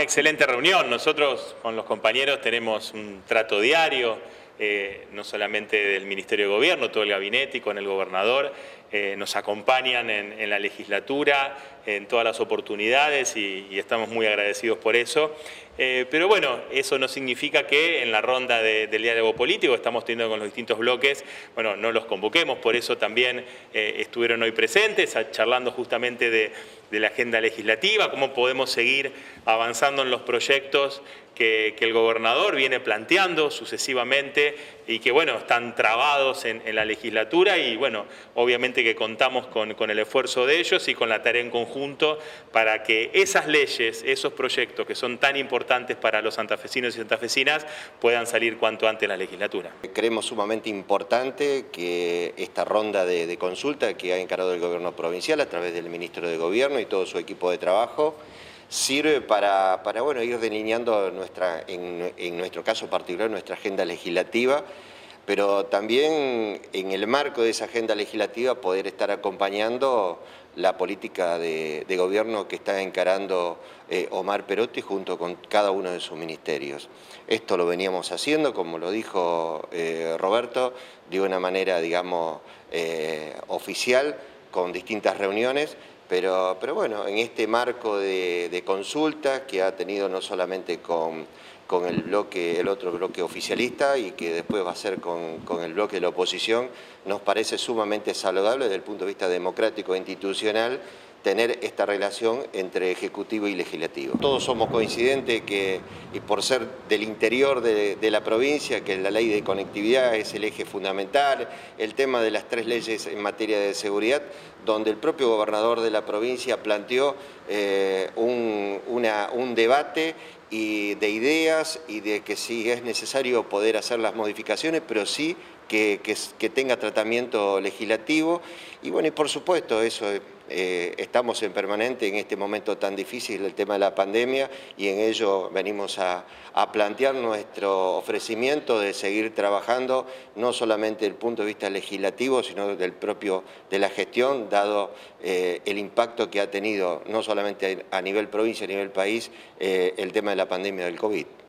excelente reunión. Nosotros con los compañeros tenemos un trato diario, no solamente del Ministerio de Gobierno, todo el gabinete y con el gobernador. Nos acompañan en la legislatura, en todas las oportunidades y estamos muy agradecidos por eso. Pero bueno, eso no significa que en la ronda del diálogo político que estamos teniendo con los distintos bloques, bueno, no los convoquemos. Por eso también estuvieron hoy presentes, charlando justamente de la agenda legislativa, cómo podemos seguir avanzando en los proyectos que el gobernador viene planteando sucesivamente y que, bueno, están trabados en la legislatura y, bueno, obviamente que contamos con el esfuerzo de ellos y con la tarea en conjunto para que esas leyes, esos proyectos que son tan importantes para los santafesinos y santafesinas puedan salir cuanto antes en la legislatura. Creemos sumamente importante que esta ronda de consulta que ha encarado el gobierno provincial a través del ministro de Gobierno y todo su equipo de trabajo sirve para bueno, ir delineando en nuestro caso particular nuestra agenda legislativa, pero también en el marco de esa agenda legislativa poder estar acompañando la política de gobierno que está encarando Omar Perotti junto con cada uno de sus ministerios. Esto lo veníamos haciendo, como lo dijo Roberto, de una manera, digamos, oficial, con distintas reuniones, pero bueno, en este marco de consulta que ha tenido no solamente con el otro bloque oficialista y que después va a ser con el bloque de la oposición, nos parece sumamente saludable desde el punto de vista democrático e institucional tener esta relación entre ejecutivo y legislativo. Todos somos coincidentes que, y por ser del interior de la provincia, que la ley de conectividad es el eje fundamental, el tema de las 3 leyes en materia de seguridad, donde el propio gobernador de la provincia planteó un debate de ideas y de que si es necesario poder hacer las modificaciones, pero sí que tenga tratamiento legislativo. Y bueno, y por supuesto eso estamos en permanente en este momento tan difícil el tema de la pandemia y en ello venimos a plantear nuestro ofrecimiento de seguir trabajando no solamente desde el punto de vista legislativo sino de la gestión, dado el impacto que ha tenido no solamente a nivel provincia, a nivel país, el tema de la pandemia del COVID.